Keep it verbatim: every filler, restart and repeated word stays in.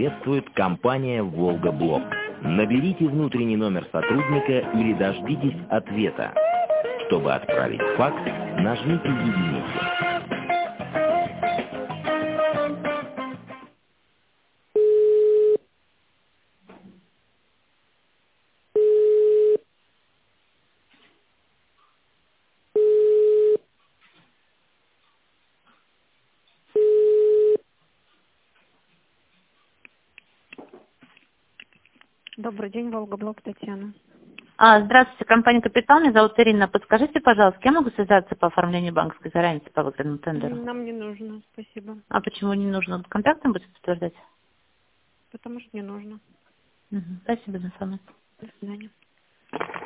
приветствует компания «Волга-Блок». Наберите внутренний номер сотрудника или дождитесь ответа. Чтобы отправить факс, нажмите единицу. Добрый день, Волга-Блок, Татьяна. А, здравствуйте, компания «Капитал», меня зовут Ирина. Подскажите, пожалуйста, я могу связаться по оформлению банковской гарантии по выгодному тендеру? Нам не нужно, спасибо. А почему не нужно? Контактом будет подтверждать? Потому что не нужно. Угу. Спасибо за информацию. До свидания.